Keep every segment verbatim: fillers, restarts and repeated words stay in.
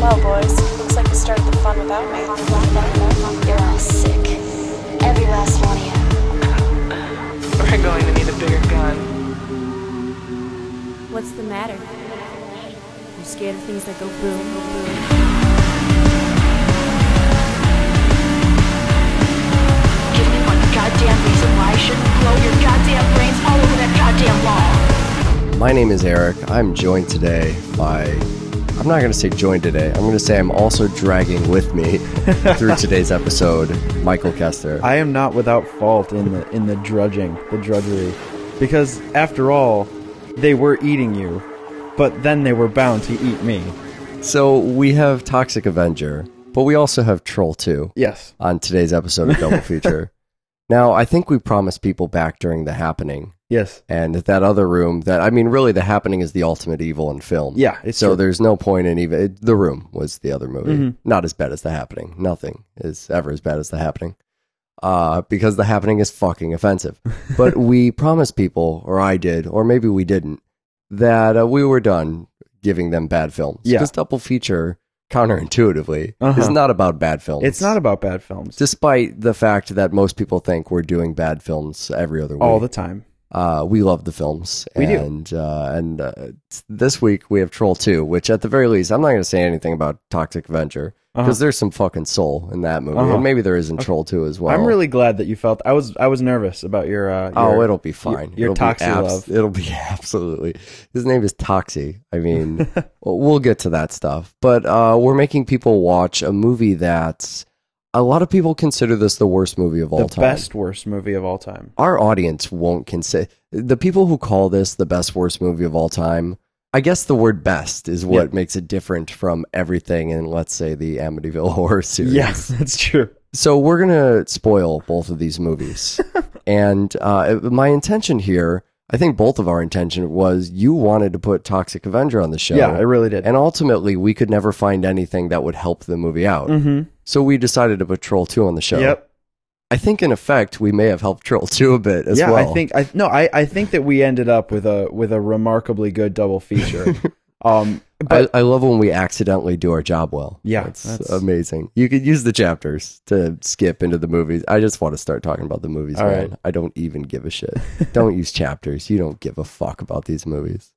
Well, boys, looks like you started the fun without me. You're all sick. Every last one of you. We're going to need a bigger gun. What's the matter? You scared of things that go boom, boom, boom? Give me one goddamn reason why I shouldn't blow your goddamn brains all over that goddamn wall. My name is Eric. I'm joined today by, I'm not going to say joined today, I'm going to say I'm also dragging with me through today's episode, Michael Kester. I am not without fault in the in the drudging, the drudgery, because after all, they were eating you, but then they were bound to eat me. So we have Toxic Avenger, but we also have Troll two. Yes. On today's episode of Double Feature. Now, I think we promised people back during The Happening. Yes. And that other room, that I mean, really, The Happening is the ultimate evil in film. Yeah, it's So true. there's no point in even, it, The Room was the other movie. Mm-hmm. Not as bad as The Happening. Nothing is ever as bad as The Happening. Uh, because The Happening is fucking offensive. But we promised people, or I did, or maybe we didn't, that uh, we were done giving them bad films. Yeah. Because Double Feature, counterintuitively, Uh-huh. is not about bad films. It's not about bad films. Despite the fact that most people think we're doing bad films every other week. all the time. Uh, we love the films. We do. and, Uh, and uh, this week we have Troll two, which at the very least, I'm not going to say anything about Toxic Avenger, because Uh-huh. there's some fucking soul in that movie. Uh-huh. And maybe there is in Troll two as well. I'm really glad that you felt. I was. I was nervous about your. Uh, Oh, your- it'll be fine. Your, your it'll Toxie be abs- love. It'll be absolutely. His name is Toxie. I mean, well, we'll get to that stuff. But uh, we're making people watch a movie that a lot of people consider this the worst movie of all The time. best worst movie of all time. Our audience won't consider the people who call this the best worst movie of all time. I guess the word best is what Yeah. makes it different from everything in, let's say, the Amityville Horror series. Yes, that's true. So we're going to spoil both of these movies. And uh, my intention here, I think both of our intention was you wanted to put Toxic Avenger on the show. Yeah, I really did. And ultimately, we could never find anything that would help the movie out. Mm-hmm. So we decided to put Troll two on the show. Yep. I think, in effect, we may have helped Troll two a bit as yeah, well. I think. I no. I, I think that we ended up with a with a remarkably good double feature. um, but I, I love when we accidentally do our job well. Yeah, That's, that's- amazing. You could use the chapters to skip into the movies. I just want to start talking about the movies, All man. right. I don't even give a shit. Don't use chapters. You don't give a fuck about these movies.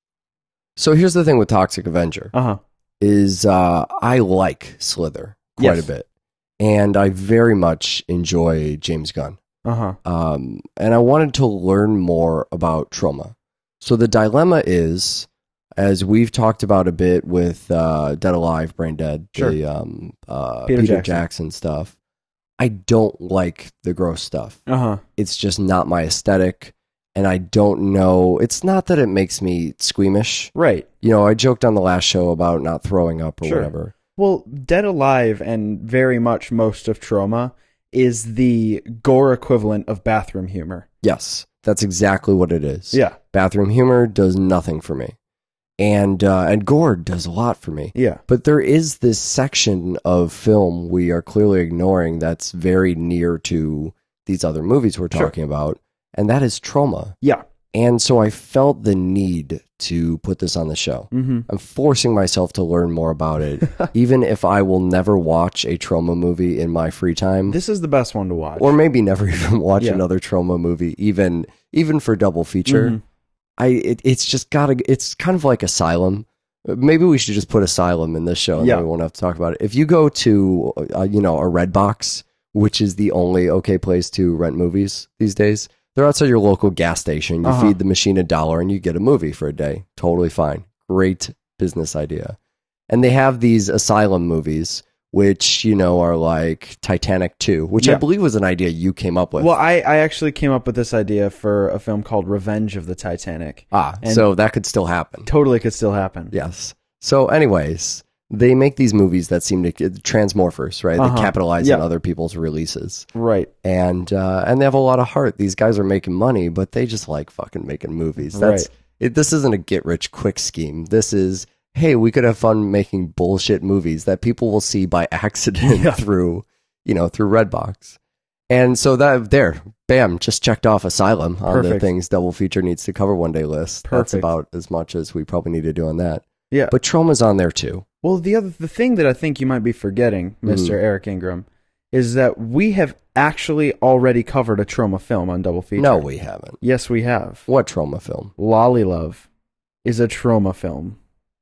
So here's the thing with Toxic Avenger uh huh. is uh, I like Slither quite Yes. a bit. And I very much enjoy James Gunn. Uh huh. Um, and I wanted to learn more about Troma. So the dilemma is, as we've talked about a bit with uh, Dead Alive, Brain Dead, Sure. the um, uh, Peter Peter, Jackson. Jackson. stuff, I don't like the gross stuff. Uh huh. It's just not my aesthetic. And I don't know. It's not that it makes me squeamish. Right. You know, I joked on the last show about not throwing up or Sure. whatever. Well, Dead Alive and very much most of Troma is the gore equivalent of bathroom humor. Yes, that's exactly what it is. Yeah. Bathroom humor does nothing for me. And uh, and gore does a lot for me. Yeah. But there is this section of film we are clearly ignoring that's very near to these other movies we're Sure. talking about, and that is trauma. Yeah. And so I felt the need to put this on the show. Mm-hmm. I'm forcing myself to learn more about it, even if I will never watch a trauma movie in my free time. This is the best one to watch. Or maybe never even watch Yeah. another trauma movie, even even for double feature. Mhm. I it, it's just gotta. It's kind of like Asylum. Maybe we should just put Asylum in this show, and Yeah. then we won't have to talk about it. If you go to uh, you know a Redbox, which is the only okay place to rent movies these days, they're outside your local gas station. You Uh-huh. feed the machine a dollar, and you get a movie for a day. Totally fine. Great business idea. And they have these Asylum movies, which, you know, are like Titanic two, which I Yeah. believe was an idea you came up with. Well, I, I actually came up with this idea for a film called Revenge of the Titanic. ah, and- so that could still happen. Totally could still happen. Yes. So anyways, they make these movies that seem to transmorphers, right? Uh-huh. They capitalize Yeah. on other people's releases. Right. And uh, and they have a lot of heart. These guys are making money, but they just like fucking making movies. That's Right. it, this isn't a get rich quick scheme. This is, hey, we could have fun making bullshit movies that people will see by accident Yeah. through, you know, through Redbox. And so that there, bam, just checked off Asylum on the Perfect. things Double Feature needs to cover one day list. That's Perfect. about as much as we probably need to do on that. Yeah. But Troma's on there too. Well, the other the thing that I think you might be forgetting, Mister Mhm. Eric Ingram, is that we have actually already covered a Troma film on Double Feature. No, we haven't. Yes, we have. What Troma film? Lolly Love is a Troma film.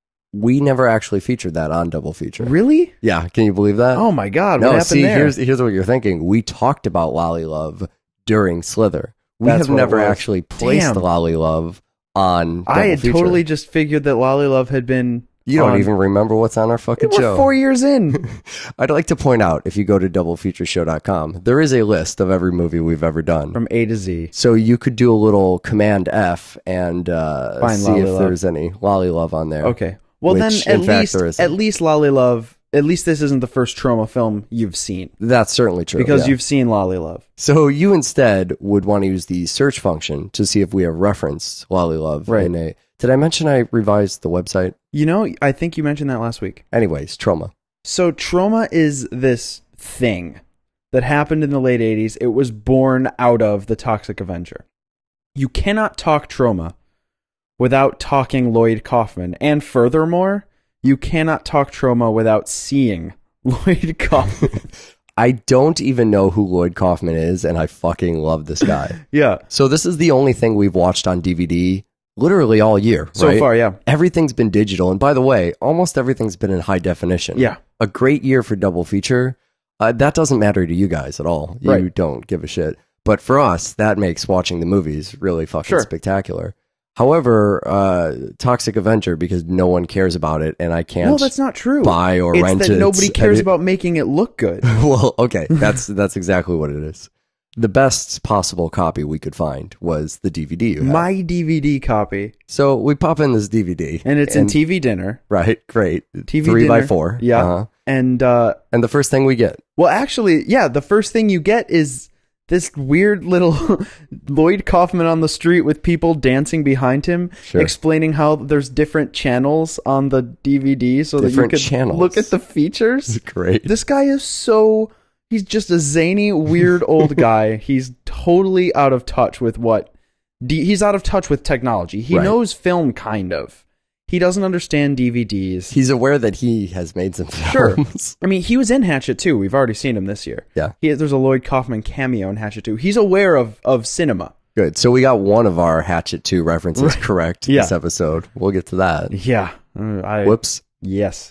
We never actually featured that on Double Feature. Really? Yeah, can you believe that? Oh my God! no, what happened see, there? here's here's what you're thinking. We talked about Lolly Love during Slither. We That's have what it never was. actually placed Damn. Lolly Love on Double I had Feature. totally just figured that Lolly Love had been. You don't on- even remember what's on our fucking We're show. four years in. I'd like to point out, if you go to double feature show dot com, there is a list of every movie we've ever done. From A to Z. So you could do a little Command F and uh, Find see Lolly if Love. there's any Lolly Love on there. Okay. Well, Which, then in at fact, least there isn't. at least Lolly Love. At least this isn't the first Troma film you've seen That's certainly true. because yeah. you've seen Lolly Love. So you instead would want to use the search function to see if we have referenced Lolly Love Right. in a. Did I mention I revised the website? You know, I think you mentioned that last week. Anyways, Troma. So Troma is this thing that happened in the late eighties. It was born out of the Toxic Avenger. You cannot talk Troma without talking Lloyd Kaufman. And furthermore, you cannot talk Troma without seeing Lloyd Kaufman. I don't even know who Lloyd Kaufman is, and I fucking love this guy. Yeah. So this is the only thing we've watched on D V D literally all year, So right? far, yeah. Everything's been digital. And by the way, almost everything's been in high definition. Yeah. A great year for double feature. Uh, that doesn't matter to you guys at all. You Right. don't give a shit. But for us, that makes watching the movies really fucking Sure. spectacular. However, uh, Toxic Avenger, because no one cares about it and I can't No, that's not true. buy or it's rent that it. nobody cares and it- about making it look good. Well, okay, that's that's exactly what it is. The best possible copy we could find was the D V D you have. My D V D copy. So we pop in this D V D. And it's in T V dinner. Right, great. T V Three by dinner. four. Yeah. Uh-huh. And, uh, And the first thing we get. well, actually, yeah, the first thing you get is this weird little Lloyd Kaufman on the street with people dancing behind him, Sure. explaining how there's different channels on the D V D so Different that you could channels. look at the features. Great. This guy is so... He's just a zany, weird old guy. He's totally out of touch with what... D- he's out of touch with technology. He Right. knows film, kind of. He doesn't understand D V Ds. He's aware that he has made some Sure. films. I mean, he was in Hatchet two. We've already seen him this year. Yeah. He, there's a Lloyd Kaufman cameo in Hatchet two. He's aware of, of cinema. Good. So we got one of our Hatchet two references correct Yeah. this episode. We'll get to that. Yeah. Uh, I, Whoops. Yes.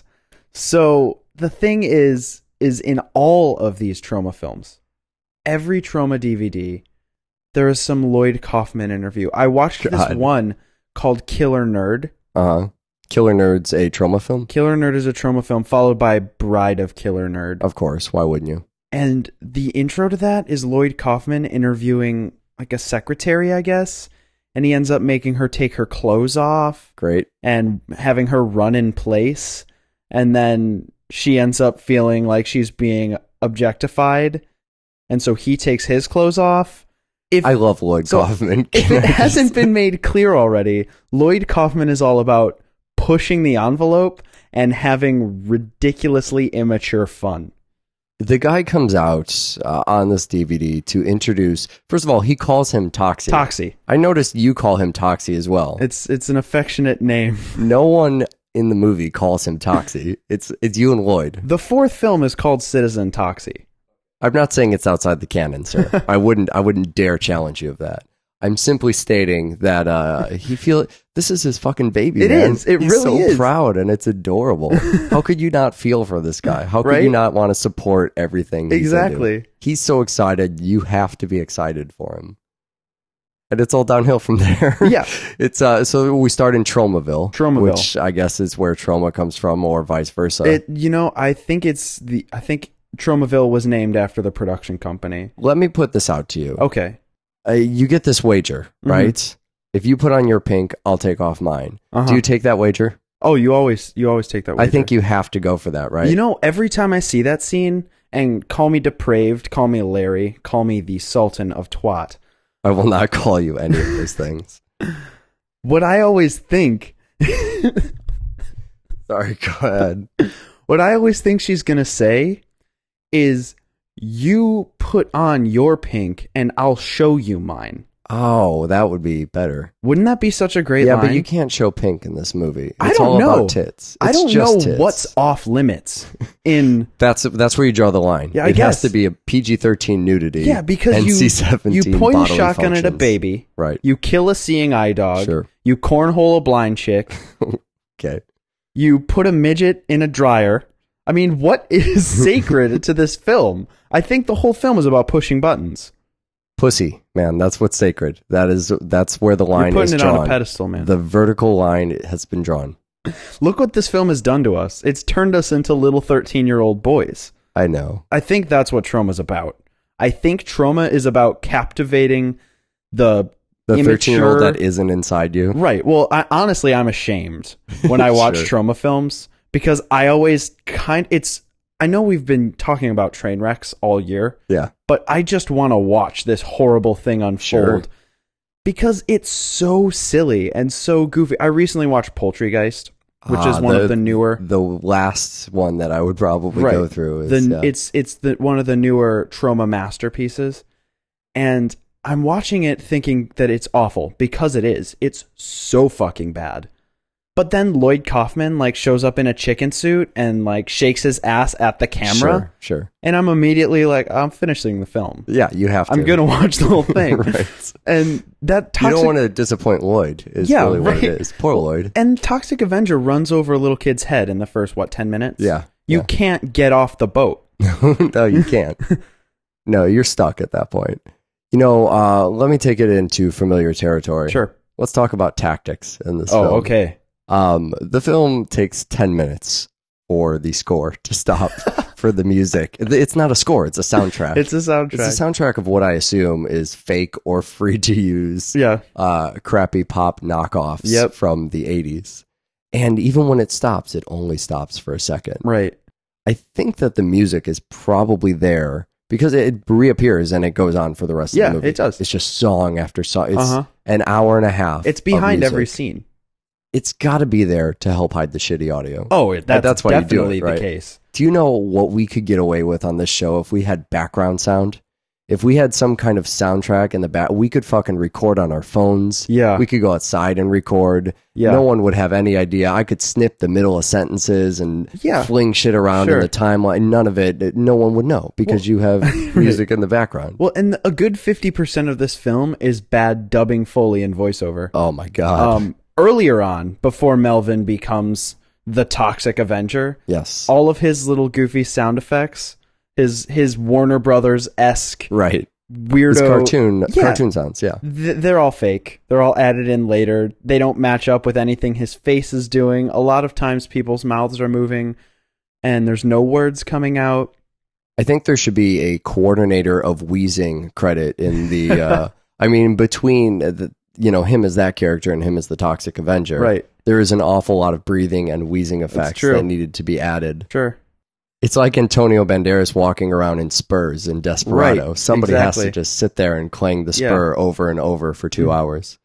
So the thing is, is in all of these Troma films, every Troma D V D, there is some Lloyd Kaufman interview. I watched this God. one called Killer Nerd. Uh-huh. Killer Nerd's a Troma film? Killer Nerd is a Troma film followed by Bride of Killer Nerd. Of course. Why wouldn't you? And the intro to that is Lloyd Kaufman interviewing like a secretary, I guess. And he ends up making her take her clothes off Great. and having her run in place. And then she ends up feeling like she's being objectified. And so he takes his clothes off. If, I love Lloyd so Kaufman. if it hasn't been made clear already, Lloyd Kaufman is all about pushing the envelope and having ridiculously immature fun. The guy comes out uh, on this D V D to introduce. First of all, he calls him Toxie. Toxie. I noticed you call him Toxie as well. It's it's an affectionate name. No one in the movie calls him Toxie. It's it's you and Lloyd. The fourth film is called Citizen Toxie. I'm not saying it's outside the canon, sir. I wouldn't I wouldn't dare challenge you of that. I'm simply stating that uh, he feel this is his fucking baby. It man. is. It He's really so is. proud, and it's adorable. How could you not feel for this guy? How could Right? you not want to support everything? He's Exactly. into? He's so excited. You have to be excited for him, and it's all downhill from there. Yeah. It's uh. So we start in Tromaville, Tromaville. which I guess is where trauma comes from, or vice versa. It you know, I think it's the I think Tromaville was named after the production company. Let me put this out to you. Okay. Uh, you get this wager, Mhm. right? If you put on your pink, I'll take off mine. Uh-huh. Do you take that wager? Oh, you always you always take that I wager. think you have to go for that, right? You know, every time I see that scene, and call me depraved, call me Larry, call me the Sultan of Twat, I will not call you any of those things. what I always think Sorry, go ahead. what I always think she's gonna say is, you put on your pink and I'll show you mine. Oh, that would be better. Wouldn't that be such a great Yeah, line? but you can't show pink in this movie. It's I don't all know. about tits. I It's don't just know tits. what's off limits in. That's that's where you draw the line. Yeah, I it guess. has to be a P G thirteen nudity. Yeah, because N C you seventeen you point a bodily shotgun at a functions. baby, Right. you kill a seeing eye dog, Sure. you cornhole a blind chick, Okay. you put a midget in a dryer. I mean, what is sacred to this film? I think the whole film is about pushing buttons. Pussy, man, that's what's sacred. That is that's where the line You're is putting it drawn. on a pedestal, man. The vertical line has been drawn. Look what this film has done to us. It's turned us into little thirteen-year-old boys. I know. I think that's what Trauma's about. I think Trauma is about captivating the The thirteen-year-old immature- that isn't inside you. Right. Well, I, honestly, I'm ashamed when I watch Sure. Trauma films because I always kind. It's. I know we've been talking about train wrecks all year, Yeah. but I just want to watch this horrible thing unfold Sure. because it's so silly and so goofy. I recently watched Poultrygeist, which is Ah, one the- of the newer. The last one that I would probably Right. go through is the yeah. it's it's the one of the newer Trauma masterpieces, and I'm watching it thinking that it's awful because it is. It's so fucking bad. But then Lloyd Kaufman like shows up in a chicken suit and like shakes his ass at the camera, Sure, sure. and I'm immediately like, I'm finishing the film. Yeah, you have to. I'm gonna watch the whole thing, Right. and that You toxic don't want to disappoint Lloyd, is Yeah, really what right. it is. Poor Lloyd. and Toxic Avenger runs over a little kid's head in the first what ten minutes. Yeah. you yeah. can't get off the boat. No, you can't. No, you're stuck at that point. You know, uh, let me take it into familiar territory. Sure. Let's talk about tactics in this Oh, film. okay. Um, the film takes ten minutes for the score to stop for the music. It's not a score, it's a soundtrack. It's a soundtrack. It's a soundtrack of what I assume is fake or free to use Yeah. uh, crappy pop knockoffs Yep. from the eighties. And even when it stops, it only stops for a second. Right. I think that the music is probably there because it reappears and it goes on for the rest Yeah, of the movie. it does. It's just song after song. It's Uh-huh. an hour and a half. It's of behind every music. scene. It's got to be there to help hide the shitty audio. Oh, it- that's, that's why you do definitely it, right? the case. Do you know what we could get away with on this show if we had background sound? If we had some kind of soundtrack in the back, we could fucking record on our phones. Yeah. We could go outside and record. Yeah. No one would have any idea. I could snip the middle of sentences and Yeah. fling shit around Sure. in the timeline. None of it. No one would know because you have music in the background. Well, and a good fifty percent of this film is bad dubbing, Foley, and voiceover. Oh my God. Um, earlier on, before Melvin becomes the Toxic Avenger, yes. all of his little goofy sound effects, his his Warner Brothers esque right. weirdo It's cartoon, Yeah. cartoon sounds. Yeah. th- they're all fake. They're all added in later. They don't match up with anything his face is doing. A lot of times people's mouths are moving and there's no words coming out. I think there should be a coordinator of wheezing credit in the, uh, I mean, between the, you know, him as that character and him as the Toxic Avenger. Right. There is an awful lot of breathing and wheezing effects true. that needed to be added. Sure. It's like Antonio Banderas walking around in Spurs in Desperado. Right, Somebody has exactly. to just sit there and clang the Yeah. spur over and over for two Mhm. hours.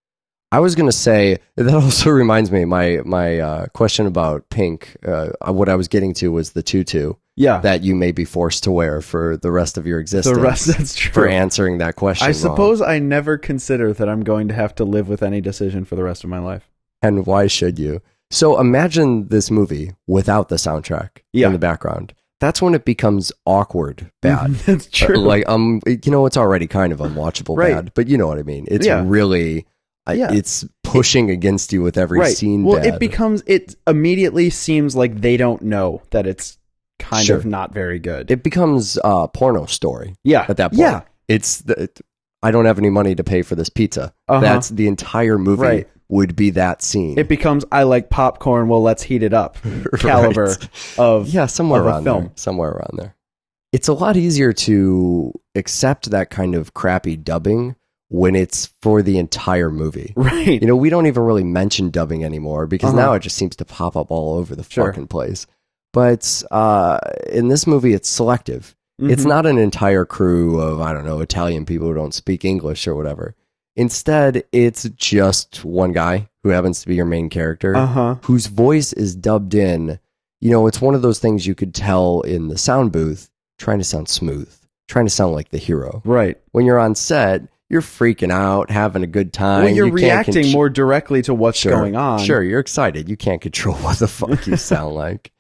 I was going to say, that also reminds me, my, my uh, question about pink, uh, what I was getting to was the tutu Yeah. that you may be forced to wear for the rest of your existence. the rest that's true. for answering that question I wrong. suppose I never consider that I'm going to have to live with any decision for the rest of my life. And why should you? So imagine this movie without the soundtrack Yeah. in the background. That's when it becomes awkward bad. That's true. Uh, Like um, you know, it's already kind of unwatchable Right. bad, but you know what I mean. It's Yeah. really, uh, Yeah. it's pushing against you with every right. scene. Well, bad. it becomes, it immediately seems like they don't know that it's kind Sure. of not very good. it becomes a porno story yeah. at that point. Yeah. It's the, I don't have any money to pay for this pizza. Uh-huh. That's the entire movie. Right. Would be that scene. It becomes, I like popcorn, well, let's heat it up caliber Right. of, yeah, somewhere of a around film. there. Somewhere around there. It's a lot easier to accept that kind of crappy dubbing when it's for the entire movie. Right. You know, we don't even really mention dubbing anymore because Uh-huh. now it just seems to pop up all over the Sure. fucking place. But uh, in this movie, it's selective. It's Mhm. not an entire crew of, I don't know, Italian people who don't speak English or whatever. Instead, it's just one guy who happens to be your main character, Uh-huh. whose voice is dubbed in. You know, it's one of those things you could tell in the sound booth, trying to sound smooth, trying to sound like the hero. Right. When you're on set, you're freaking out, having a good time. Well, you're You can't reacting con- more directly to what's Sure, going on. Sure, you're excited. You can't control what the fuck you sound like.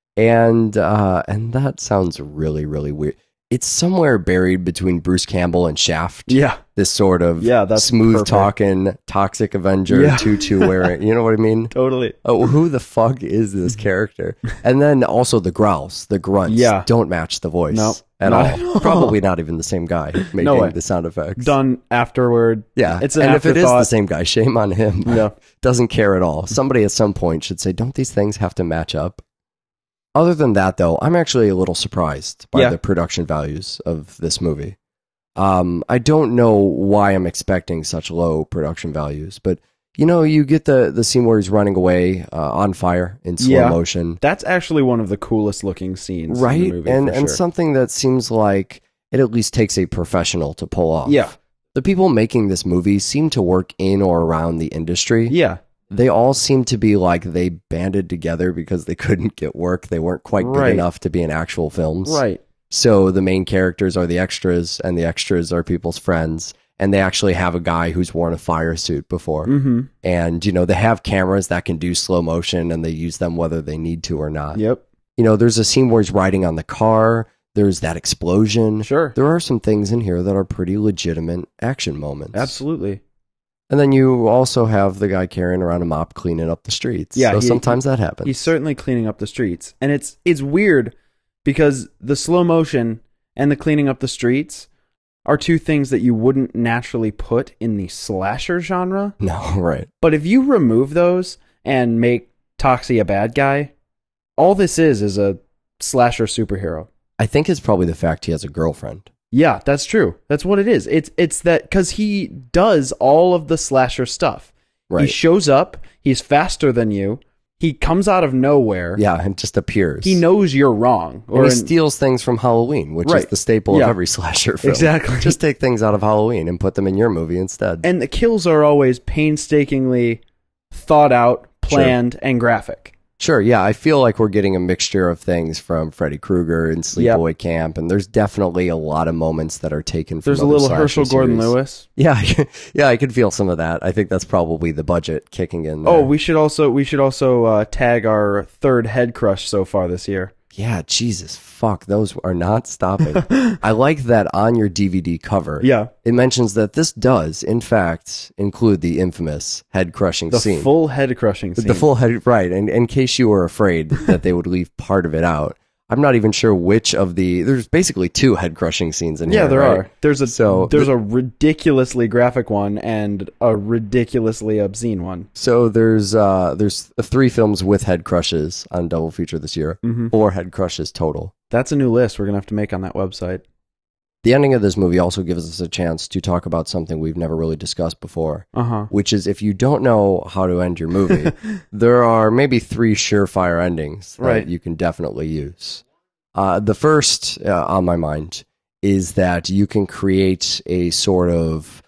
And uh, and that sounds really, really weird. It's somewhere buried between Bruce Campbell and Shaft. Yeah. This sort of Yeah, that's smooth perfect. talking, toxic Avenger, Yeah. tutu wearing. You know what I mean? Totally. Oh, who the fuck is this character? And then also the growls, the grunts, Yeah. don't match the voice No, at not all. at all. Probably not even the same guy making No way. the sound effects. Done afterward. Yeah, It's an and if it is the afterthought. same guy, shame on him. Yeah. Doesn't care at all. Somebody at some point should say, don't these things have to match up? Other than that, though, I'm actually a little surprised by Yeah. the production values of this movie. Um, I don't know why I'm expecting such low production values, but you know, you get the the scene where he's running away uh, on fire in slow Yeah. motion, That's actually one of the coolest looking scenes right? in the movie. and for and sure. something that seems like it at least takes a professional to pull off. Yeah. The people making this movie seem to work in or around the industry. Yeah. They all seem to be like they banded together because they couldn't get work. They weren't quite good Right. enough to be in actual films. Right. So the main characters are the extras, and the extras are people's friends. And they actually have a guy who's worn a fire suit before. Mm-hmm. And, you know, they have cameras that can do slow motion, and they use them whether they need to or not. Yep. You know, there's a scene where he's riding on the car. There's that explosion. Sure. There are some things in here that are pretty legitimate action moments. Absolutely. And then you also have the guy carrying around a mop cleaning up the streets. Yeah, So he- sometimes that happens. He's certainly cleaning up the streets. And it's it's weird because the slow motion and the cleaning up the streets are two things that you wouldn't naturally put in the slasher genre. No, right. But if you remove those and make Toxie a bad guy, all this is is a slasher superhero. I think it's probably the fact he has a girlfriend. Yeah, that's true. That's what it is. It's it's that because he does all of the slasher stuff. Right. He shows up. He's faster than you. He comes out of nowhere. Yeah, and just appears. He knows you're wrong. Or he in- steals things from Halloween, which is Right. the staple Yeah. of every slasher film. Exactly. Just take things out of Halloween and put them in your movie instead. and the kills are always painstakingly thought out, planned, and graphic. Sure, yeah, I feel like we're getting a mixture of things from Freddy Krueger and Sleepaway Yep. Camp, and there's definitely a lot of moments that are taken from There's a other little slasher Herschel series. Gordon Lewis. Yeah, yeah, I could feel some of that. I think that's probably the budget kicking in there. Oh, we should also we should also uh, tag our third head crush so far this year. Yeah, Jesus, fuck, those are not stopping. I like that on your D V D cover. Yeah. It mentions that this does, in fact, include the infamous head-crushing The scene. full head crushing scene. The full head, right. And in case you were afraid that they would leave part of it out, I'm not even sure which of the, there's basically two head-crushing scenes in Yeah, here. there right? are. There's a So there's the- a ridiculously graphic one and a ridiculously obscene one. So there's uh there's three films with head crushes on double feature this year. Mm-hmm. Four head crushes total. That's a new list we're gonna have to make on that website. The ending of this movie also gives us a chance to talk about something we've never really discussed before, Uh huh. which is if you don't know how to end your movie, there are maybe three surefire endings that Right. you can definitely use. Uh, the first uh, on my mind is that you can create a sort of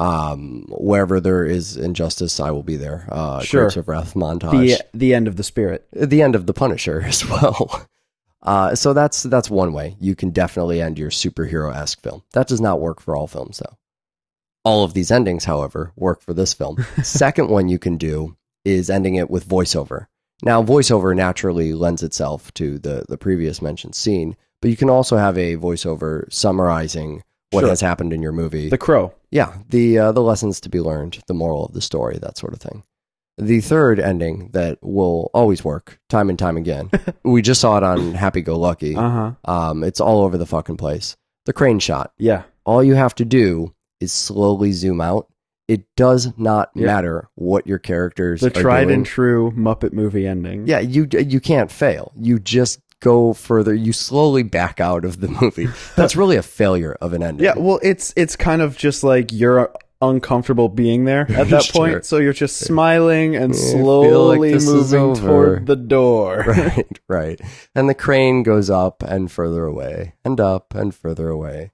um, wherever there is injustice, I will be there. Uh, Sure. Grapes of Wrath montage. The the end of the spirit. the end of the Punisher as well. Uh, so that's that's one way you can definitely end your superhero-esque film. That does not work for all films, though. All of these endings, however, work for this film. Second one you can do is ending it with voiceover. Now, voiceover naturally lends itself to the, the previous mentioned scene, but you can also have a voiceover summarizing what Sure. has happened in your movie. The Crow. Yeah, the uh, the lessons to be learned, the moral of the story, that sort of thing. The third ending that will always work, time and time again. We just saw it on Happy Go Lucky. Uh huh. Um, it's all over the fucking place. The crane shot. Yeah. All you have to do is slowly zoom out. It does not Yeah. matter what your characters The are tried doing. and true Muppet movie ending. Yeah, you you can't fail. You just go further. You slowly back out of the movie. That's really a failure of an ending. Yeah, well, it's it's kind of just like you're uncomfortable being there at that Sure. point, so you're just smiling and Yeah, I feel slowly like this is moving over. toward the door. Right, right. And the crane goes up and further away, and up and further away.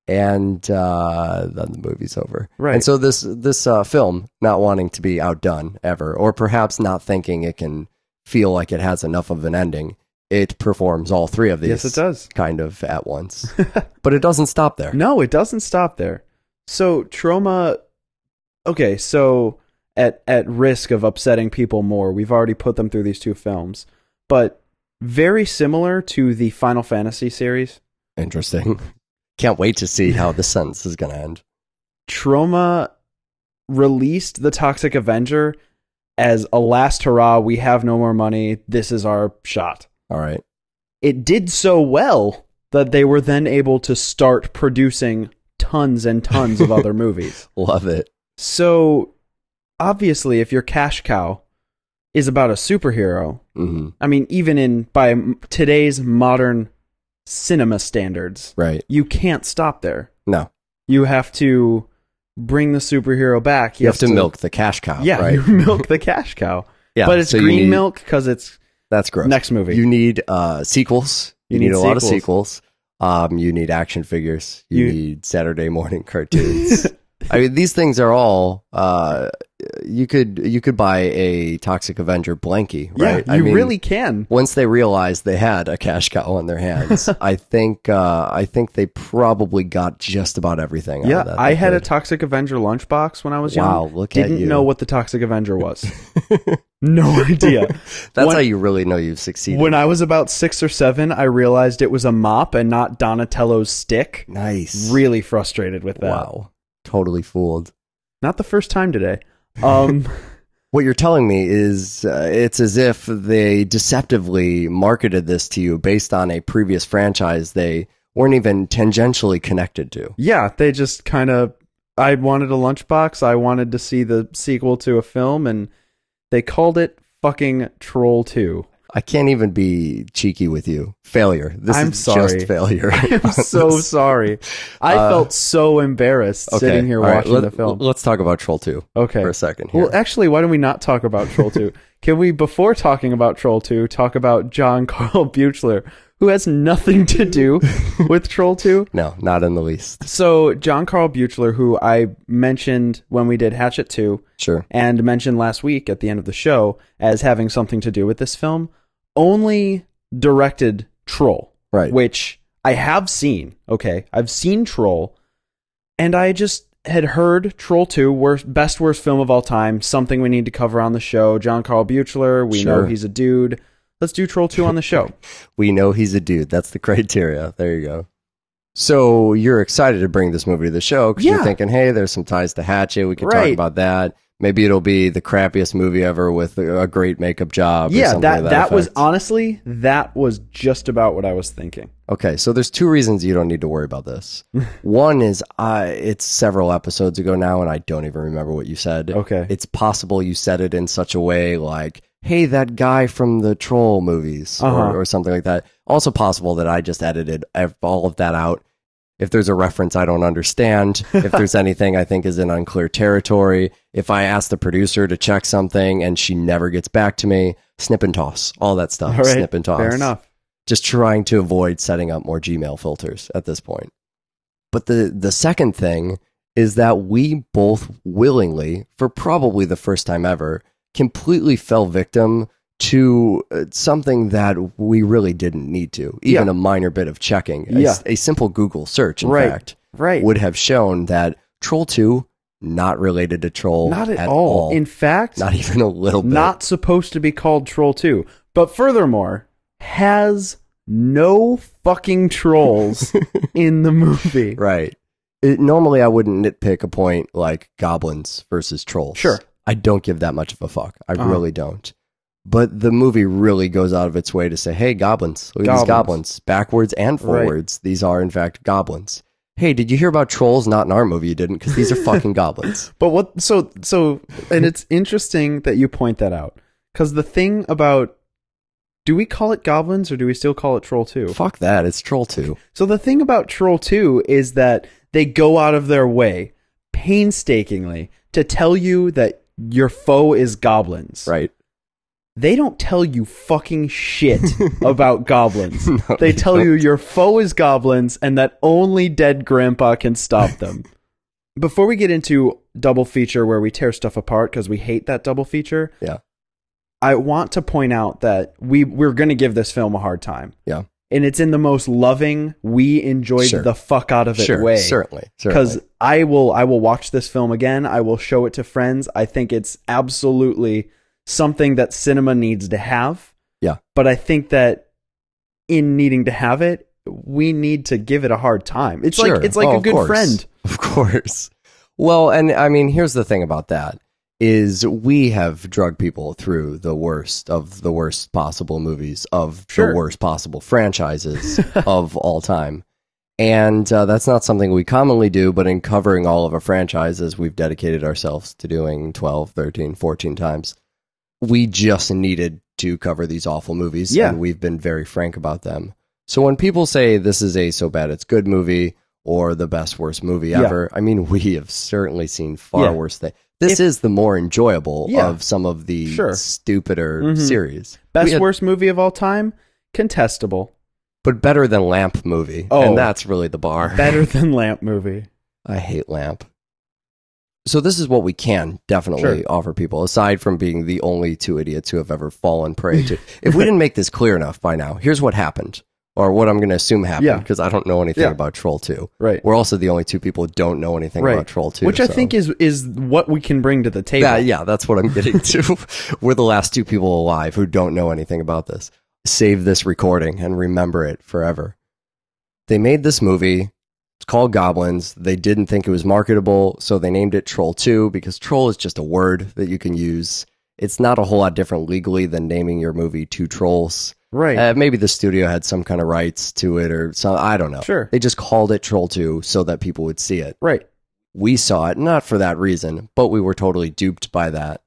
And uh, then the movie's over. Right. And so this this uh, film, not wanting to be outdone ever, or perhaps not thinking it can feel like it has enough of an ending, it performs all three of these Yes, it does. kind of at once. But it doesn't stop there. No, it doesn't stop there. So Troma, okay, so at at risk of upsetting people more, we've already put them through these two films, but very similar to the Final Fantasy series. Interesting. Can't wait to see how this sentence is going to end. Troma released the Toxic Avenger as a last hurrah, we have no more money, this is our shot. All right. It did so well that they were then able to start producing tons and tons of other movies. Love it. So, obviously, if your cash cow is about a superhero, Mm-hmm. I mean, even in by m- today's modern cinema standards, Right. you can't stop there. No. You have to bring the superhero back. You have to milk the cash cow, Yeah, right? you milk the cash cow. Yeah, But it's so you green need- milk because it's That's gross. next movie. You need uh, sequels. You, You need, need a lot of sequels. sequels. Um, you need action figures. You, You- need Saturday morning cartoons. I mean, these things are all. Uh, you could you could buy a Toxic Avenger blankie, right? Yeah, I you mean, really can. Once they realized they had a cash cow on their hands, I think uh, I think they probably got just about everything. out Yeah, of that I they had a could. Toxic Avenger lunchbox when I was Wow, young. look at Didn't you. know what the Toxic Avenger was. No idea. That's when- how you really know you've succeeded. When I was about six or seven, I realized it was a mop and not Donatello's stick. nice. Really frustrated with that. Wow. Totally fooled. Not the first time today. Um, What you're telling me is uh, it's as if they deceptively marketed this to you based on a previous franchise they weren't even tangentially connected to. yeah, they just kind of. I wanted a lunchbox. I wanted to see the sequel to a film, and they called it fucking Troll two. I can't even be cheeky with you. Failure. This I'm is sorry. just failure. I'm so sorry. I Uh, felt so embarrassed Okay, sitting here all right, watching let- the film. Let's talk about Troll two Okay. for a second here. Well, actually, why don't we not talk about Troll two? Can we, before talking about Troll two, talk about John Carl Buechler, who has nothing to do with Troll two? no, not in the least. So, John Carl Buechler, who I mentioned when we did Hatchet two, Sure. and mentioned last week at the end of the show as having something to do with this film, only directed Troll, Right. which I have seen. Okay, I've seen Troll, and I just had heard Troll two, worst, best worst film of all time, something we need to cover on the show. John Carl Buechler, we know Sure. he's a dude. Let's do Troll two on the show. We know he's a dude. That's the criteria. There you go. So you're excited to bring this movie to the show because Yeah. you're thinking, hey, there's some ties to Hatchet. We could talk Right. about that. Maybe it'll be the crappiest movie ever with a, a great makeup job. or Yeah, something that to that, that was effect. honestly, that was just about what I was thinking. Okay, so there's two reasons you don't need to worry about this. One is I it's several episodes ago now, and I don't even remember what you said. Okay. It's possible you said it in such a way like, hey, that guy from the Troll movies, Uh-huh. or, or something like that. Also possible that I just edited ev- all of that out. If there's a reference I don't understand, if there's anything I think is in unclear territory, if I ask the producer to check something and she never gets back to me, snip and toss, all that stuff, All right, snip and toss. fair enough. Just trying to avoid setting up more Gmail filters at this point. But the, the second thing is that we both willingly, for probably the first time ever, completely fell victim to uh, something that we really didn't need to. Even Yeah. a minor bit of checking. A, Yeah. s- a simple Google search, in Right. fact, Right. would have shown that Troll two, not related to Troll Not at, at all. all. In fact, Not even a little bit. not supposed to be called Troll two. But furthermore, has no fucking trolls in the movie. Right. It, normally, I wouldn't nitpick a point like goblins versus trolls. Sure. I don't give that much of a fuck. I Uh-huh. really don't. But the movie really goes out of its way to say, hey, goblins. Look at these Goblins. goblins. Backwards and Right. forwards. These are, in fact, goblins. Hey, did you hear about trolls? Not in our movie, you didn't, because these are fucking goblins. But what, so, so, and it's interesting that you point that out. Because the thing about, do we call it goblins or do we still call it Troll two? Fuck that. It's Troll two. So the thing about Troll two is that they go out of their way, painstakingly, to tell you that your foe is goblins. Right. They don't tell you fucking shit about goblins. No, they they tell don't. you your foe is goblins and that only dead grandpa can stop them. Before we get into double feature where we tear stuff apart because we hate that double feature, Yeah. I want to point out that we we're going to give this film a hard time. Yeah. and it's in the most loving, we enjoyed Sure. the fuck out of it Sure, way. certainly, Because certainly. I will, I will watch this film again. I will show it to friends. I think it's absolutely something that cinema needs to have. Yeah. But I think that in needing to have it, we need to give it a hard time. It's Sure. like it's like Oh, a of good course. friend. Of course. Well, and I mean, here's the thing about that is we have drugged people through the worst of the worst possible movies of Sure. the worst possible franchises of all time. And uh, that's not something we commonly do, but in covering all of our franchises, we've dedicated ourselves to doing twelve, thirteen, fourteen times. We just needed to cover these awful movies, Yeah. and we've been very frank about them. So when people say this is a so bad it's good movie or the best worst movie Yeah. ever, I mean, we have certainly seen far Yeah. worse things. This If- is the more enjoyable Yeah. of some of the Sure. stupider Mhm. series. Best We had- worst movie of all time? Contestable. but better than Lamp movie. Oh. And that's really the bar. Better than Lamp movie. I hate Lamp. So this is what we can definitely Sure. offer people, aside from being the only two idiots who have ever fallen prey to. If we didn't make this clear enough by now, here's what happened, or what I'm going to assume happened, Yeah. because I don't know anything Yeah. about Troll two. Right. We're also the only two people who don't know anything Right. about Troll two. Which I so- think is is what we can bring to the table. Yeah, yeah, that's what I'm getting to. We're the last two people alive who don't know anything about this. Save this recording and remember it forever. They made this movie. It's called Goblins. They didn't think it was marketable, so they named it Troll two because troll is just a word that you can use. It's not a whole lot different legally than naming your movie Two Trolls. Right. Uh, maybe the studio had some kind of rights to it or some, I don't know. Sure. They just called it Troll two so that people would see it. right. We saw it not for that reason, but we were totally duped by that,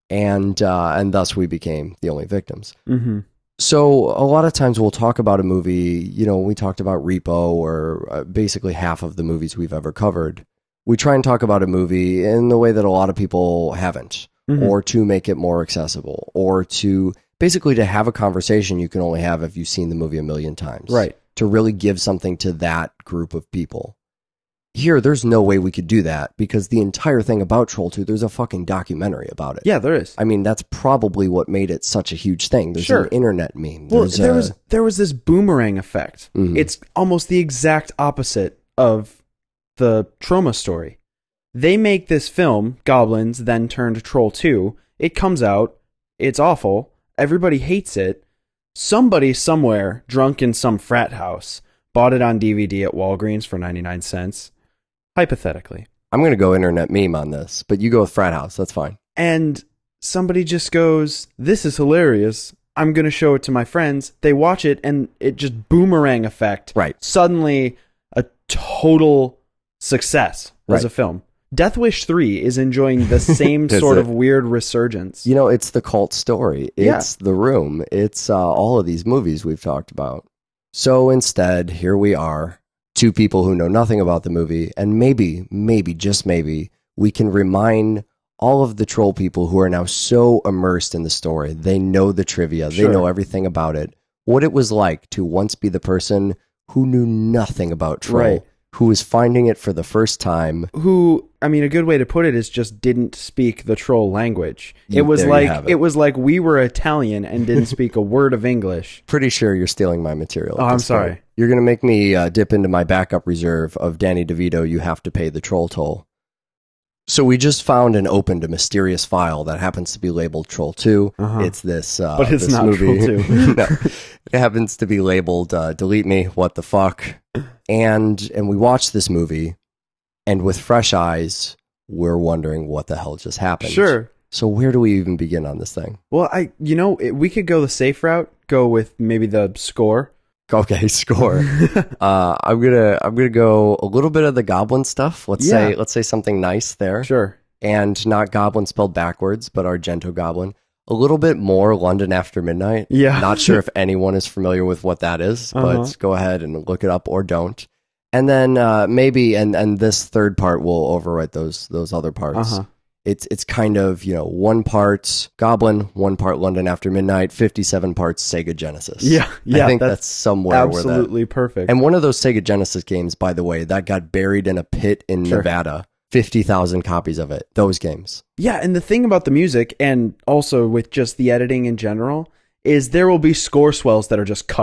and uh, and thus we became the only victims. Mm-hmm. So a lot of times we'll talk about a movie. You know, we talked about Repo, or uh, basically half of the movies we've ever covered. We try and talk about a movie in the way that a lot of people haven't, Mhm. or to make it more accessible, or to basically to have a conversation you can only have if you've seen the movie a million times. Right. To really give something to that group of people. Here, there's no way we could do that because the entire thing about Troll two, there's a fucking documentary about it. Yeah, there is. I mean, that's probably what made it such a huge thing. There's Sure. an internet meme. Well, There's there a- was there was this boomerang effect. Mhm. It's almost the exact opposite of the Trauma story. They make this film, Goblins, then turned Troll two. It comes out. It's awful. Everybody hates it. Somebody somewhere, drunk in some frat house, bought it on D V D at Walgreens for ninety-nine cents. Hypothetically. I'm going to go internet meme on this, but you go with Frat House. That's fine. And somebody just goes, "This is hilarious. I'm going to show it to my friends." They watch it and it just boomerang effect. Right. Suddenly a total success as Right. a film. Death Wish three is enjoying the same Is sort it? of weird resurgence. You know, it's the cult story. Yeah. It's The Room. It's uh, all of these movies we've talked about. So instead, here we are, two people who know nothing about the movie, and maybe, maybe, just maybe, we can remind all of the troll people who are now so immersed in the story. They know the trivia. Sure. They know everything about it. What it was like to once be the person who knew nothing about troll, Right. who was finding it for the first time. Who, I mean, a good way to put it is just didn't speak the troll language. You- It was there you like have it. it. was like we were Italian and didn't speak a word of English. Pretty sure you're stealing my material. at Oh, I'm this point. sorry. You're going to make me uh, dip into my backup reserve of Danny DeVito, You Have to Pay the Troll Toll. So we just found and opened a mysterious file that happens to be labeled Troll two. Uh-huh. It's this uh, But it's this not movie. Troll two. No. It happens to be labeled uh, Delete Me, What the Fuck. And and we watched this movie, and with fresh eyes, we're wondering what the hell just happened. Sure. So where do we even begin on this thing? Well, I, you know, it, we could go the safe route. Go with maybe the score. Okay, score. uh, I'm gonna I'm gonna go a little bit of the goblin stuff. Let's Yeah. say let's say something nice there, Sure. and not goblin spelled backwards, but Argento goblin. A little bit more London After Midnight. Yeah. Not sure if anyone is familiar with what that is, Uh-huh. but go ahead and look it up or don't. And then uh, maybe and and this third part will overwrite those those other parts. Uh-huh. It's it's kind of, you know, one part Goblin, one part London After Midnight, fifty-seven parts Sega Genesis. Yeah. Yeah. I think that's, that's somewhere where that. absolutely perfect. And one of those Sega Genesis games, by the way, that got buried in a pit in Sure. Nevada. fifty thousand copies of it. Those games. Yeah, and the thing about the music, and also with just the editing in general, is there will be score swells that are just cut off.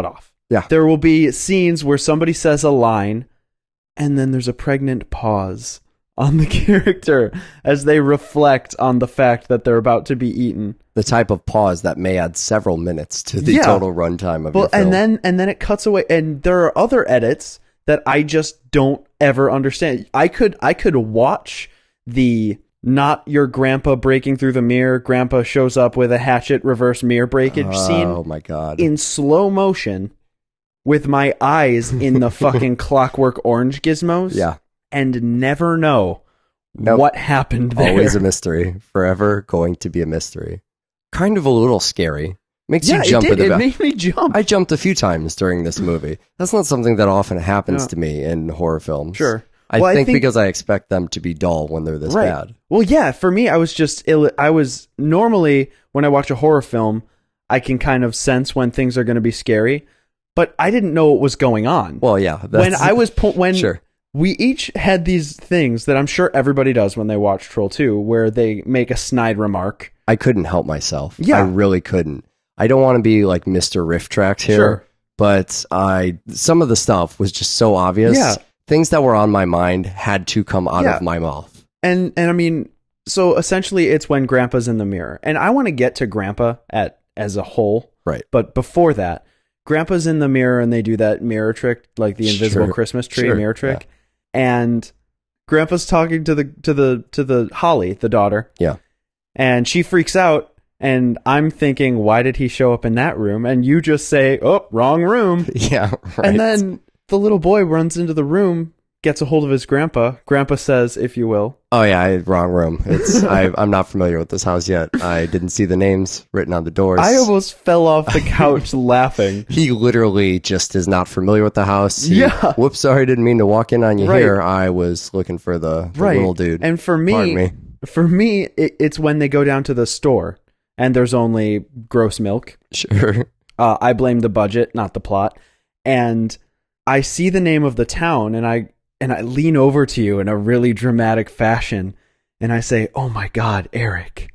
Yeah. There will be scenes where somebody says a line, and then there's a pregnant pause on the character as they reflect on the fact that they're about to be eaten. The type of pause that may add several minutes to the Yeah. total runtime of Well, your film. and then and then it cuts away, and there are other edits that I just don't ever understand. I could I could watch the not your grandpa breaking through the mirror, grandpa shows up with a hatchet reverse mirror breakage scene Oh my god. in slow motion with my eyes in the fucking Clockwork Orange gizmos, Yeah. and never know Nope. what happened there. Always a mystery. Forever going to be a mystery. Kind of a little scary. Makes yeah, you jump it in did. the It back. made me jump. I jumped a few times during this movie. That's not something that often happens Yeah. to me in horror films. Sure. I, Well, I think think- because I expect them to be dull when they're this Right. bad. Well, yeah, for me, I was just ill. I was normally when I watch a horror film, I can kind of sense when things are going to be scary, but I didn't know what was going on. Well, yeah. when that's- I was po- when Sure. we each had these things that I'm sure everybody does when they watch Troll two, where they make a snide remark. I couldn't help myself. Yeah. I really couldn't. I don't want to be like Mister Riff Tracks here, Sure. but I some of the stuff was just so obvious. Yeah. Things that were on my mind had to come out Yeah. of my mouth. And and I mean, so essentially, it's when Grandpa's in the mirror, and I want to get to Grandpa at as a whole, Right. but before that, Grandpa's in the mirror, and they do that mirror trick, like the invisible Sure. Christmas tree Sure. mirror trick, and Grandpa's talking to the to the to the Holly, the daughter, Yeah. and she freaks out. And I'm thinking, why did he show up in that room? And you just say, oh, wrong room. Yeah. Right. And then the little boy runs into the room, gets a hold of his grandpa. Grandpa says, if you will. Oh yeah, I, wrong room. It's I, I'm not familiar with this house yet. I didn't see the names written on the doors. I almost fell off the couch laughing. He literally just is not familiar with the house. He, Yeah. Whoops, sorry, didn't mean to walk in on you Right. here. I was looking for the, the Right. little dude. And for Pardon me, me. for me, it, it's when they go down to the store and there's only gross milk. Sure. Uh, I blame the budget, not the plot. And I see the name of the town, and I and I lean over to you in a really dramatic fashion, and I say, "Oh my God, Eric,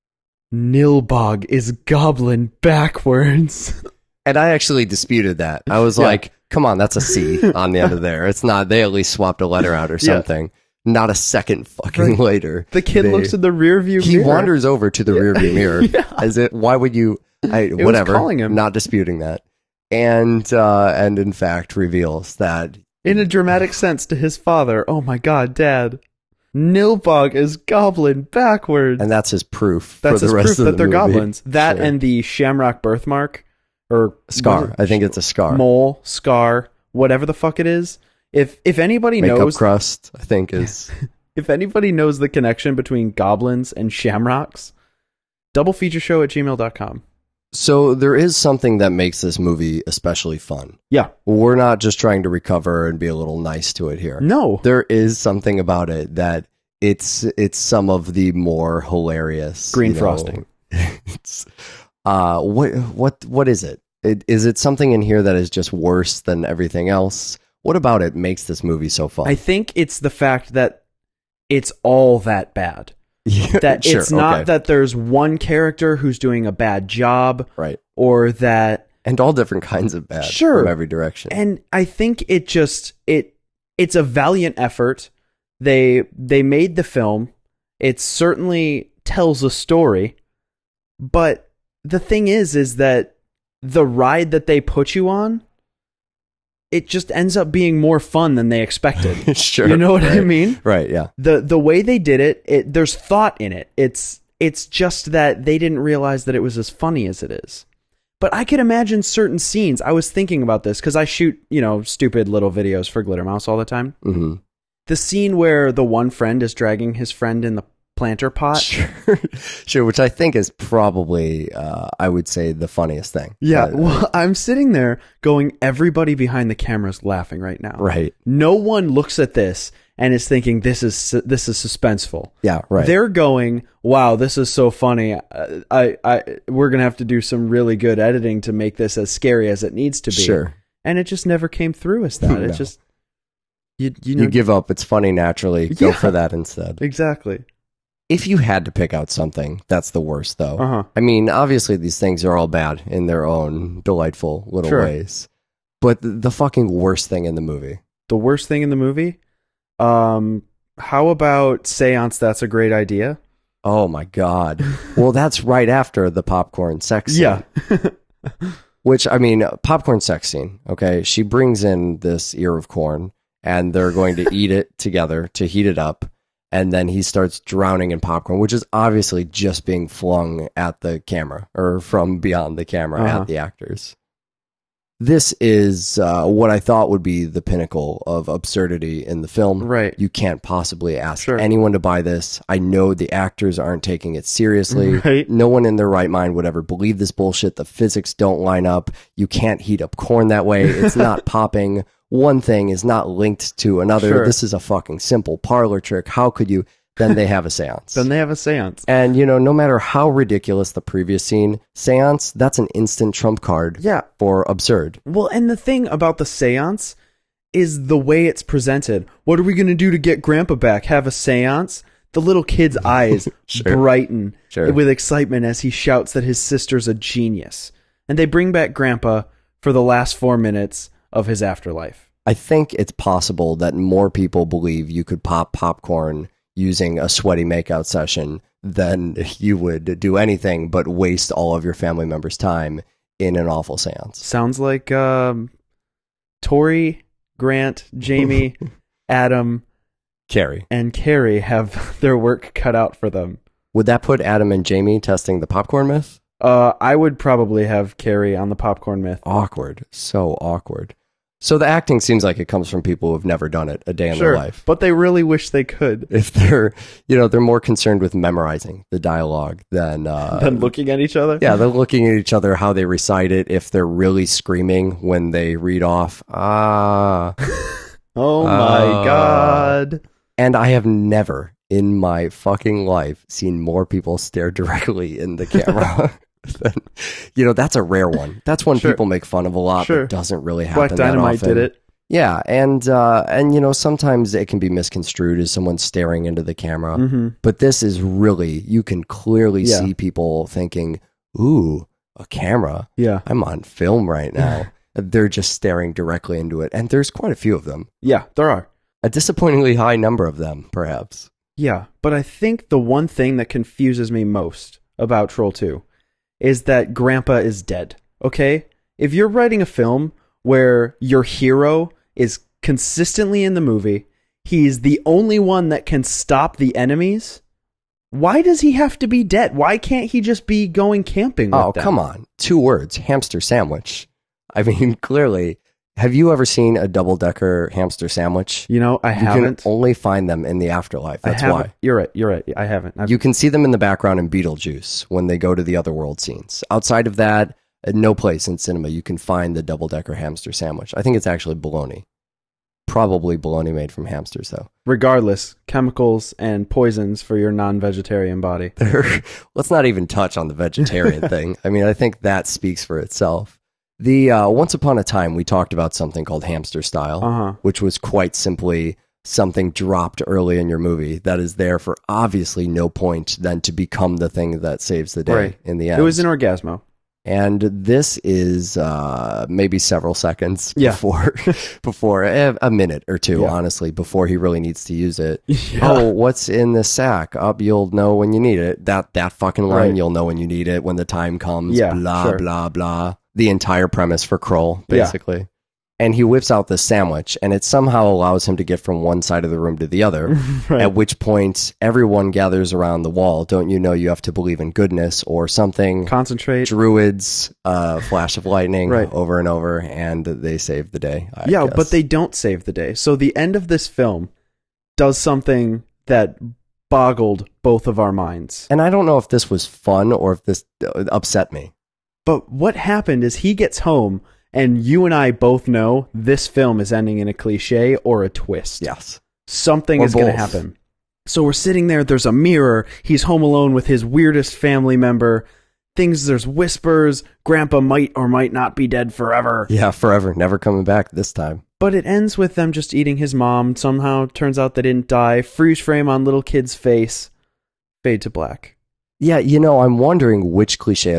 Nilbog is goblin backwards." And I actually disputed that. I was Yeah. like, come on, that's a C on the end of there. It's not, they at least swapped a letter out or Yeah. something. Not a second fucking Right. later. The kid they- looks in the rear view He mirror. wanders over to the rearview mirror. Yeah. As it, why would you, I, was whatever. calling him. Not disputing that. And, uh, and in fact reveals that in a dramatic sense to his father. Oh my God, Dad, Nilbog is goblin backwards. and that's his proof That's for the his rest proof of that the they're movie. goblins. That Sure. and the Shamrock birthmark or Scar. I think it's a scar. mole, scar, whatever the fuck it is. If if anybody Makeup knows, crust, I think is if anybody knows the connection between goblins and shamrocks, doublefeatureshow at gmail dot com. so there is something that makes this movie especially fun. Yeah. We're not just trying to recover and be a little nice to it here. No. There is something about it that it's it's some of the more hilarious Green you know, frosting. it's uh what what what is it? it? Is it something in here that is just worse than everything else? What about it makes this movie so fun? I think it's the fact that it's all that bad. Yeah, That sure, it's not okay. that there's one character who's doing a bad job, right. or that And all different kinds of bad Sure. from every direction. and I think it just it it's a valiant effort. They they made the film. It certainly tells a story. But the thing is is that the ride that they put you on, it just ends up being more fun than they expected. Sure. You know what I right. mean? Right, yeah. The the way they did it, it there's thought in it. It's it's just that they didn't realize that it was as funny as it is. But I could imagine certain scenes. I was thinking about this because I shoot, you know, stupid little videos for Glittermouse all the time. hmm The scene where the one friend is dragging his friend in the planter pot. Sure. Sure, which I think is probably, uh, I would say, the funniest thing. Yeah, Uh, well, I'm sitting there going, everybody behind the camera is laughing right now. right. No one looks at this and is thinking this is this is suspenseful. Yeah, right. They're going, wow, this is so funny. Uh, I, I, we're gonna have to do some really good editing to make this as scary as it needs to be. Sure. And it just never came through as that. No. It just, you, you know, You give up. It's funny naturally. Go Yeah. for that instead. exactly. If you had to pick out something, that's the worst, though. Uh huh. I mean, obviously, these things are all bad in their own delightful little Sure. ways. But the, the fucking worst thing in the movie. The worst thing in the movie? Um, how about Seance, That's a Great Idea? Oh my God. Well, that's right after the popcorn sex scene. Yeah. Which, I mean, popcorn sex scene, okay? She brings in this ear of corn, and they're going to eat it together to heat it up, and then he starts drowning in popcorn, which is obviously just being flung at the camera, or from beyond the camera Uh-huh. at the actors. This is uh, what I thought would be the pinnacle of absurdity in the film. Right. You can't possibly ask Sure. anyone to buy this. I know the actors aren't taking it seriously. Right. No one in their right mind would ever believe this bullshit. The physics don't line up. You can't heat up corn that way. It's not popping. One thing is not linked to another. Sure. This is a fucking simple parlor trick. How could you? Then they have a seance. Then they have a seance. And, you know, no matter how ridiculous the previous scene, seance, that's an instant trump card Yeah. for absurd. Well, and the thing about the seance is the way it's presented. What are we going to do to get Grandpa back? Have a seance? The little kid's eyes Sure. brighten Sure. with excitement as he shouts that his sister's a genius. And they bring back Grandpa for the last four minutes of his afterlife. I think it's possible that more people believe you could pop popcorn using a sweaty makeout session than you would do anything but waste all of your family members' time in an awful seance. Sounds like um, Tori, Grant, Jamie, Adam, Carrie. and Carrie have their work cut out for them. Would that put Adam and Jamie testing the popcorn myth? Uh, I would probably have Carrie on the popcorn myth. Awkward. So awkward. So the acting seems like it comes from people who have never done it a day in Sure, their life. but they really wish they could. If they're, you know, they're more concerned with memorizing the dialogue than, uh, Than looking at each other? yeah, they're looking at each other, how they recite it, if they're really screaming when they read off, ah. Oh my Uh, god. And I have never in my fucking life seen more people stare directly in the camera. than, you know, that's a rare one. That's one Sure. people make fun of a lot, Sure. but doesn't really happen Black Dynamite that often. did it. Yeah, and uh, and you know, sometimes it can be misconstrued as someone staring into the camera. Mm-hmm. But this is really, you can clearly Yeah. see people thinking, "Ooh, a camera! Yeah. I'm on film right now." They're just staring directly into it, and there's quite a few of them. Yeah, there are. A disappointingly high number of them, perhaps. Yeah, but I think the one thing that confuses me most about Troll two is that Grandpa is dead, okay? If you're writing a film where your hero is consistently in the movie, he's the only one that can stop the enemies, why does he have to be dead? Why can't he just be going camping with Oh, them? come on. Two words, hamster sandwich. I mean, clearly, have you ever seen a double-decker hamster sandwich? You know, I You haven't. can only find them in the afterlife. That's I haven't. why. You're right, you're right. I haven't. I've, You can see them in the background in Beetlejuice when they go to the other world scenes. Outside of that, at no place in cinema you can find the double-decker hamster sandwich. I think it's actually bologna. Probably bologna made from hamsters, though. regardless, chemicals and poisons for your non-vegetarian body. There- Let's not even touch on the vegetarian thing. I mean, I think that speaks for itself. The uh, once upon a time, we talked about something called hamster style, Uh-huh. which was quite simply something dropped early in your movie that is there for obviously no point than to become the thing that saves the day Right. in the end. It was an Orgasmo. And this is uh, maybe several seconds Yeah. before, before eh, a minute or two, Yeah. honestly, before he really needs to use it. Yeah. Oh, what's in the sack? Up, you'll know when you need it. That that fucking line, Right. you'll know when you need it when the time comes. Yeah, blah sure. blah blah. The entire premise for Kroll, Yeah. basically. And he whips out this sandwich, and it somehow allows him to get from one side of the room to the other. Right. At which point, everyone gathers around the wall. Don't you know you have to believe in goodness or something? Concentrate. Druids, uh, flash of lightning, Right. over and over, and they save the day. I yeah, guess. but they don't save the day. So the end of this film does something that boggled both of our minds. And I don't know if this was fun or if this uh, upset me. But what happened is he gets home, and you and I both know this film is ending in a cliche or a twist. Yes. Something Or is going to both. happen. So we're sitting there, there's a mirror, he's home alone with his weirdest family member. Things, there's whispers, Grandpa might or might not be dead forever. Yeah, forever. Never coming back this time. But it ends with them just eating his mom. Somehow, turns out they didn't die. Freeze frame on little kid's face. Fade to black. Yeah, you know, I'm wondering which cliche it'll be.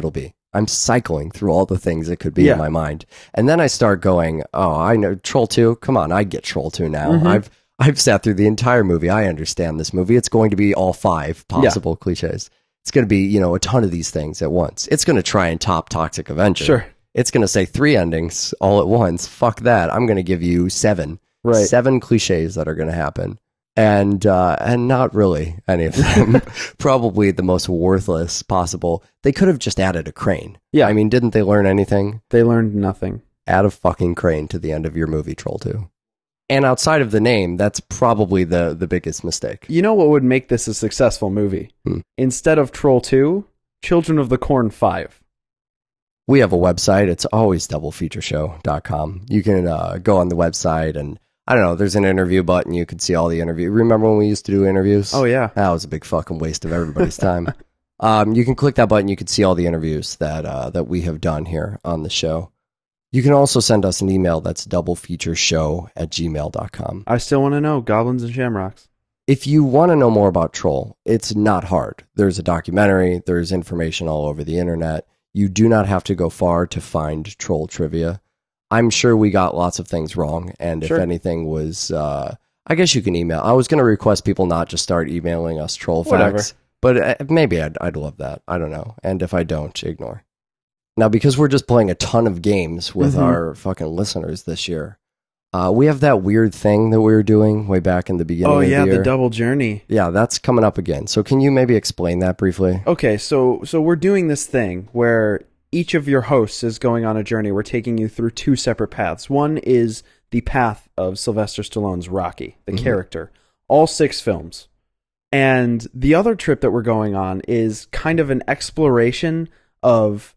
I'm cycling through all the things it could be Yeah. in my mind. And then I start going, oh, I know Troll two. Come on, I get Troll two now. Mhm. I've I've sat through the entire movie. I understand this movie. It's going to be all five possible cliches. It's going to be, you know, a ton of these things at once. It's going to try and top Toxic Avenger. Sure. It's going to say three endings all at once. Fuck that. I'm going to give you seven. Right. Seven cliches that are going to happen. And uh, and not really any of them. Probably the most worthless possible. They could have just added a crane. Yeah. I mean, didn't they learn anything? They learned nothing. Add a fucking crane to the end of your movie, Troll two. And outside of the name, that's probably the, the biggest mistake. You know what would make this a successful movie? Hmm. Instead of Troll two, Children of the Corn five. We have a website. It's always double feature show dot com. You can uh, go on the website and, I don't know, there's an interview button. You can see all the interview. Remember when we used to do interviews? Oh, yeah. That was a big fucking waste of everybody's time. Um, you can click that button. You can see all the interviews that uh, that we have done here on the show. You can also send us an email. That's doublefeatureshow at gmail dot com. I still want to know Goblins and Shamrocks. If you want to know more about Troll, it's not hard. There's a documentary. There's information all over the internet. You do not have to go far to find Troll trivia. I'm sure we got lots of things wrong, and Sure. if anything was, uh, I guess you can email. I was going to request people not just start emailing us troll Whatever. facts, but uh, maybe I'd, I'd love that. I don't know. And if I don't, ignore. Now, because we're just playing a ton of games with Mhm. our fucking listeners this year, uh, we have that weird thing that we were doing way back in the beginning Oh, of yeah, the year. the double journey. Yeah, that's coming up again. So can you maybe explain that briefly? Okay, so so we're doing this thing where each of your hosts is going on a journey. We're taking you through two separate paths. One is the path of Sylvester Stallone's Rocky, the Mhm. character, all six films. And the other trip that we're going on is kind of an exploration of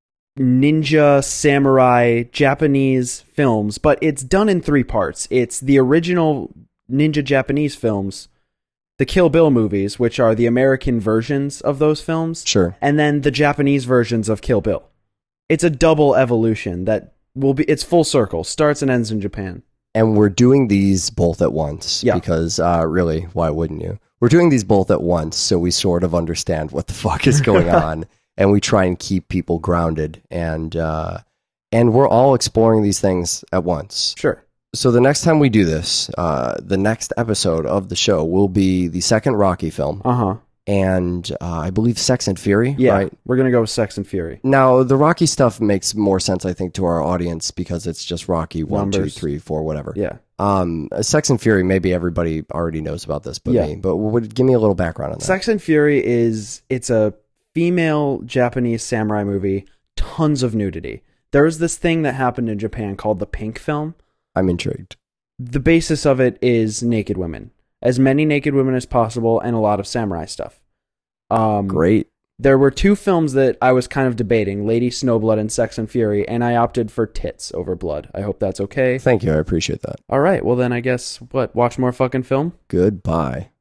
ninja, samurai, Japanese films, but it's done in three parts. It's the original ninja Japanese films, the Kill Bill movies, which are the American versions of those films, Sure. and then the Japanese versions of Kill Bill. It's a double evolution that will be, it's full circle, starts and ends in Japan. And we're doing these both at once Yeah. because uh, really, why wouldn't you? We're doing these both at once so we sort of understand what the fuck is going on, and we try and keep people grounded, and uh, and we're all exploring these things at once. Sure. So the next time we do this, uh, the next episode of the show will be the second Rocky film, Uh-huh. and uh, I believe Sex and Fury, Yeah, right? we're going to go with Sex and Fury. Now, the Rocky stuff makes more sense, I think, to our audience because it's just Rocky one, two, Numbers. three, four, whatever. Yeah. Um, Sex and Fury, maybe everybody already knows about this, but Yeah. me. But would give me a little background on that. Sex and Fury is, it's a female Japanese samurai movie, tons of nudity. There was this thing that happened in Japan called the Pink Film. I'm intrigued. The basis of it is naked women. As many naked women as possible and a lot of samurai stuff. Um, Great. There were two films that I was kind of debating, Lady Snowblood and Sex and Fury, and I opted for tits over blood. I hope that's okay. Thank you. I appreciate that. All right, well then I guess, what, watch more fucking film? Goodbye.